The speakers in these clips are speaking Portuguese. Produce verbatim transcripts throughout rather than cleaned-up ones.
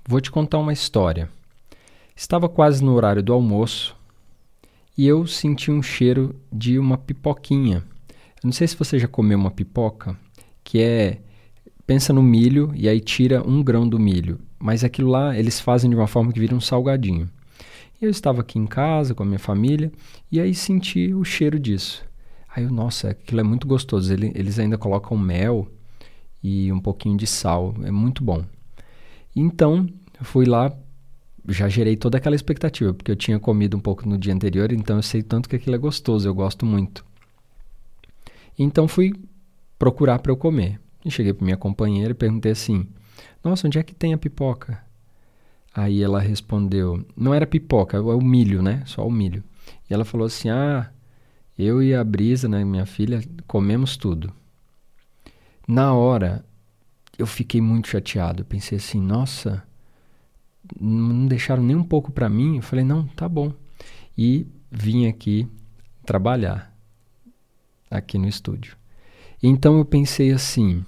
Vou te contar uma história. Estava quase no horário do almoço e eu senti um cheiro de uma pipoquinha. Eu não sei se você já comeu uma pipoca, que é... Pensa no milho e aí tira um grão do milho. Mas aquilo lá eles fazem de uma forma que vira um salgadinho. E eu estava aqui em casa com a minha família e aí senti o cheiro disso. Aí eu, nossa, aquilo é muito gostoso. Ele, eles ainda colocam mel e um pouquinho de sal. É muito bom. Então, eu fui lá, já gerei toda aquela expectativa, porque eu tinha comido um pouco no dia anterior, então eu sei tanto que aquilo é gostoso, eu gosto muito. Então fui procurar para eu comer. E cheguei para minha companheira e perguntei assim, nossa, onde é que tem a pipoca? Aí ela respondeu, não era pipoca, é o milho, né? Só o milho. E ela falou assim, ah, eu e a Brisa, né, minha filha, comemos tudo. Na hora, eu fiquei muito chateado. Eu pensei assim, nossa, não deixaram nem um pouco para mim. Eu falei, não, tá bom. E vim aqui trabalhar, aqui no estúdio. Então eu pensei assim,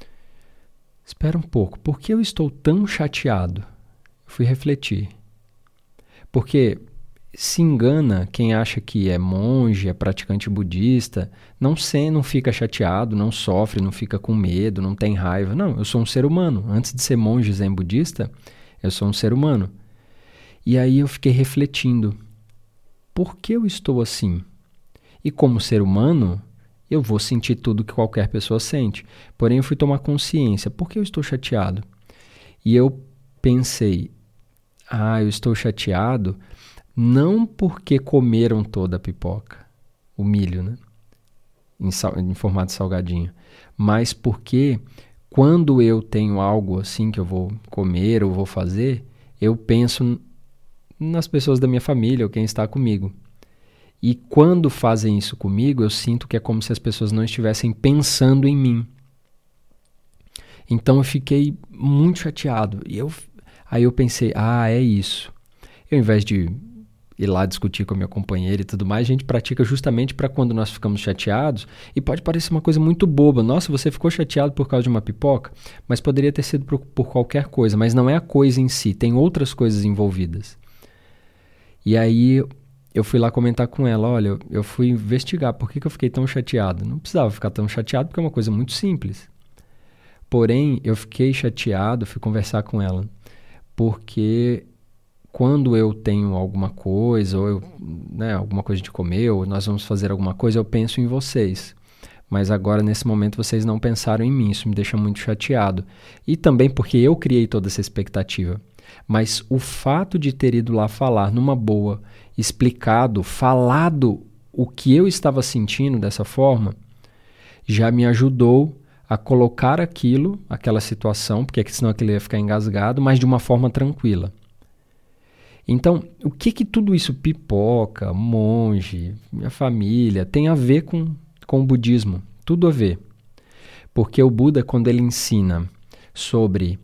espera um pouco, por que eu estou tão chateado? Fui refletir. Porque se engana quem acha que é monge, é praticante budista, não, se, não fica chateado, não sofre, não fica com medo, não tem raiva. Não, eu sou um ser humano. Antes de ser monge zen budista, eu sou um ser humano. E aí eu fiquei refletindo, por que eu estou assim? E como ser humano, eu vou sentir tudo que qualquer pessoa sente. Porém, eu fui tomar consciência, por que eu estou chateado? E eu pensei, ah, eu estou chateado não porque comeram toda a pipoca, o milho, né? Em, sal, em formato de salgadinho, mas porque quando eu tenho algo assim que eu vou comer ou vou fazer, eu penso nas pessoas da minha família ou quem está comigo. E quando fazem isso comigo, eu sinto que é como se as pessoas não estivessem pensando em mim. Então eu fiquei muito chateado. E eu, aí eu pensei, ah, é isso. Eu, ao invés de ir lá discutir com a minha companheira e tudo mais, a gente pratica justamente para quando nós ficamos chateados, e pode parecer uma coisa muito boba. Nossa, você ficou chateado por causa de uma pipoca? Mas poderia ter sido por, por qualquer coisa, mas não é a coisa em si, tem outras coisas envolvidas. E aí eu fui lá comentar com ela, olha, eu fui investigar por que, que eu fiquei tão chateado. Não precisava ficar tão chateado porque é uma coisa muito simples. Porém, eu fiquei chateado, fui conversar com ela, porque quando eu tenho alguma coisa, ou eu, né, alguma coisa de comer, ou nós vamos fazer alguma coisa, eu penso em vocês. Mas agora, nesse momento, vocês não pensaram em mim, isso me deixa muito chateado. E também porque eu criei toda essa expectativa. Mas o fato de ter ido lá falar numa boa, explicado, falado o que eu estava sentindo dessa forma, já me ajudou a colocar aquilo, aquela situação, porque senão aquilo ia ficar engasgado, mas de uma forma tranquila. Então, o que que tudo isso, pipoca, monge, minha família, tem a ver com, com o budismo? Tudo a ver. Porque o Buda, quando ele ensina sobre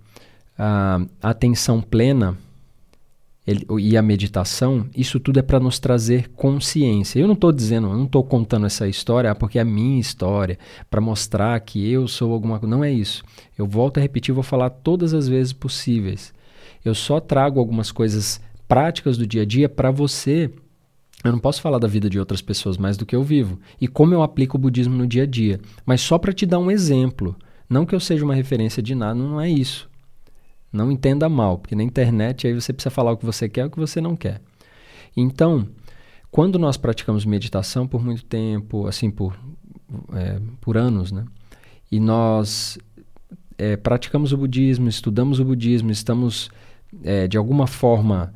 a atenção plena ele, e a meditação, isso tudo é para nos trazer consciência. Eu não estou dizendo, eu não estou contando essa história porque é a minha história, para mostrar que eu sou alguma coisa. Não é isso. Eu volto a repetir, vou falar todas as vezes possíveis. Eu só trago algumas coisas práticas do dia a dia para você. Eu não posso falar da vida de outras pessoas mais do que eu vivo. E como eu aplico o budismo no dia a dia. Mas só para te dar um exemplo. Não que eu seja uma referência de nada, não é isso. Não entenda mal, porque na internet aí você precisa falar o que você quer e o que você não quer. Então, quando nós praticamos meditação por muito tempo, assim, por, é, por anos, né? E nós é, praticamos o budismo, estudamos o budismo, estamos, é, de alguma forma,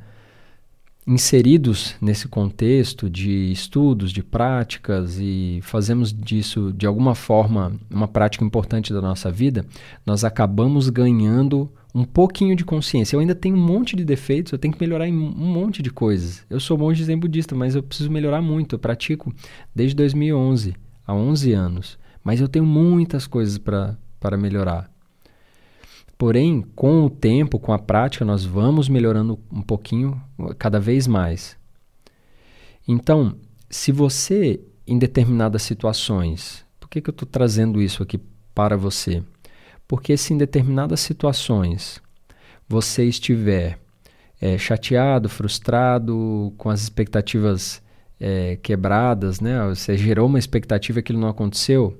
inseridos nesse contexto de estudos, de práticas, e fazemos disso, de alguma forma, uma prática importante da nossa vida, nós acabamos ganhando um pouquinho de consciência. Eu ainda tenho um monte de defeitos, eu tenho que melhorar em um monte de coisas. Eu sou monge zen budista, mas eu preciso melhorar muito. Eu pratico desde dois mil e onze, há onze anos, mas eu tenho muitas coisas para para melhorar. Porém, com o tempo, com a prática, nós vamos melhorando um pouquinho, cada vez mais. Então, se você, em determinadas situações... Por que que eu estou trazendo isso aqui para você? Porque se em determinadas situações você estiver é, chateado, frustrado, com as expectativas é, quebradas, né? Você gerou uma expectativa e aquilo não aconteceu,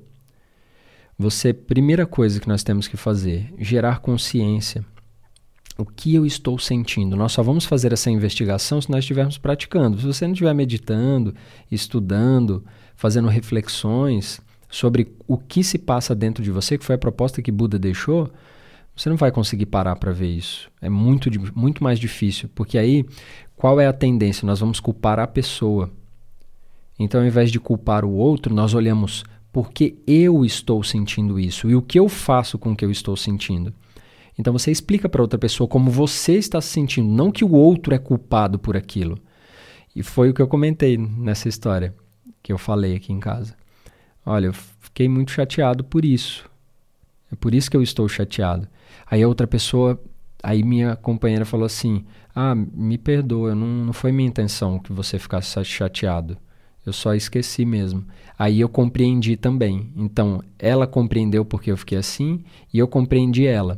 você, primeira coisa que nós temos que fazer, gerar consciência. O que eu estou sentindo? Nós só vamos fazer essa investigação se nós estivermos praticando. Se você não estiver meditando, estudando, fazendo reflexões sobre o que se passa dentro de você, que foi a proposta que Buda deixou, você não vai conseguir parar para ver isso. É muito, muito mais difícil, porque aí, qual é a tendência? Nós vamos culpar a pessoa. Então, ao invés de culpar o outro, nós olhamos por que eu estou sentindo isso e o que eu faço com o que eu estou sentindo. Então você explica para outra pessoa como você está se sentindo, não que o outro é culpado por aquilo. E foi o que eu comentei nessa história que eu falei aqui em casa. Olha, eu fiquei muito chateado por isso. É por isso que eu estou chateado. Aí a outra pessoa, aí minha companheira falou assim, ah, me perdoa, não, não foi minha intenção que você ficasse chateado. Eu só esqueci mesmo. Aí eu compreendi também. Então, ela compreendeu porque eu fiquei assim e eu compreendi ela.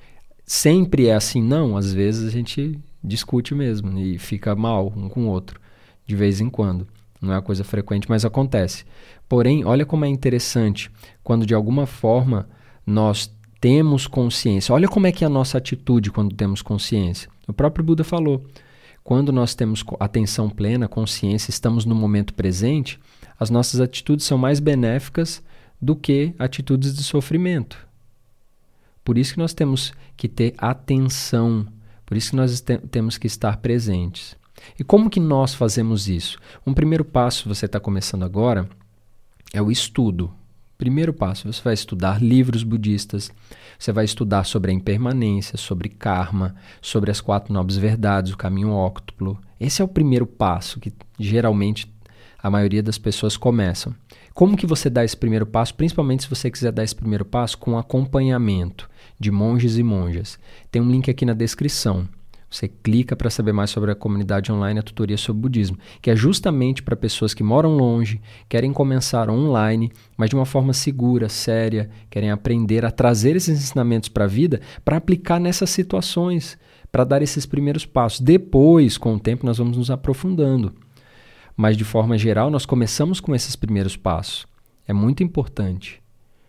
Sempre é assim? Não. Às vezes a gente discute mesmo e fica mal um com o outro, de vez em quando. Não é uma coisa frequente, mas acontece. Porém, olha como é interessante quando de alguma forma nós temos consciência. Olha como é que é a nossa atitude quando temos consciência. O próprio Buda falou, quando nós temos atenção plena, consciência, estamos no momento presente, as nossas atitudes são mais benéficas do que atitudes de sofrimento. Por isso que nós temos que ter atenção, por isso que nós te- temos que estar presentes. E como que nós fazemos isso? Um primeiro passo, você está começando agora, é o estudo. Primeiro passo, você vai estudar livros budistas, você vai estudar sobre a impermanência, sobre karma, sobre as quatro nobres verdades, o caminho óctuplo. Esse é o primeiro passo que geralmente a maioria das pessoas começam. Como que você dá esse primeiro passo? Principalmente se você quiser dar esse primeiro passo com acompanhamento de monges e monjas. Tem um link aqui na descrição. Você clica para saber mais sobre a comunidade online, a tutoria sobre budismo, que é justamente para pessoas que moram longe, querem começar online, mas de uma forma segura, séria, querem aprender a trazer esses ensinamentos para a vida, para aplicar nessas situações, para dar esses primeiros passos. Depois, com o tempo, nós vamos nos aprofundando. Mas, de forma geral, nós começamos com esses primeiros passos. É muito importante.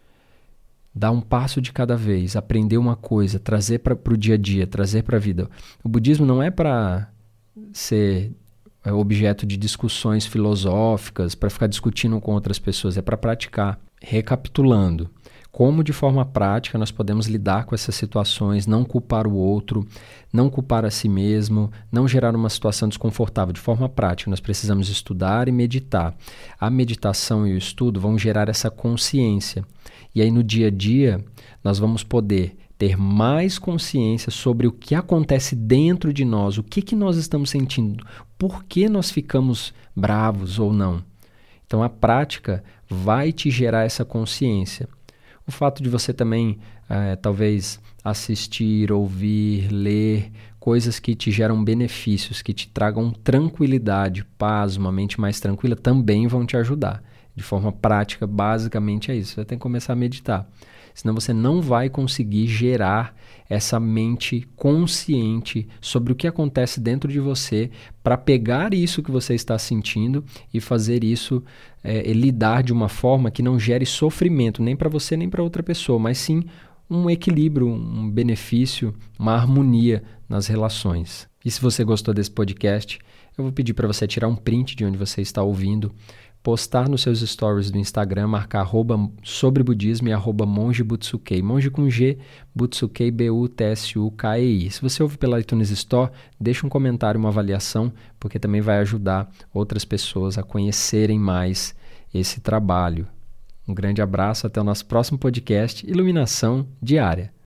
Dar um passo de cada vez, aprender uma coisa, trazer para o dia a dia, trazer para a vida. O budismo não é para ser objeto de discussões filosóficas, para ficar discutindo com outras pessoas, é para praticar. Recapitulando, como de forma prática nós podemos lidar com essas situações, não culpar o outro, não culpar a si mesmo, não gerar uma situação desconfortável. De forma prática, nós precisamos estudar e meditar. A meditação e o estudo vão gerar essa consciência. E aí no dia a dia nós vamos poder ter mais consciência sobre o que acontece dentro de nós, o que, que nós estamos sentindo, por que nós ficamos bravos ou não. Então a prática vai te gerar essa consciência. O fato de você também, é, talvez, assistir, ouvir, ler coisas que te geram benefícios, que te tragam tranquilidade, paz, uma mente mais tranquila, também vão te ajudar. De forma prática, basicamente é isso. Você tem que começar a meditar. Senão você não vai conseguir gerar essa mente consciente sobre o que acontece dentro de você para pegar isso que você está sentindo e fazer isso, é, e lidar de uma forma que não gere sofrimento nem para você nem para outra pessoa, mas sim um equilíbrio, um benefício, uma harmonia nas relações. E se você gostou desse podcast, eu vou pedir para você tirar um print de onde você está ouvindo, postar nos seus stories do Instagram, marcar arroba sobre budismo e arroba monge butsukei. Monge com G, butsukei, B U T S U K E I. Se você ouve pela iTunes Store, deixa um comentário, uma avaliação, porque também vai ajudar outras pessoas a conhecerem mais esse trabalho. Um grande abraço, até o nosso próximo podcast, Iluminação Diária.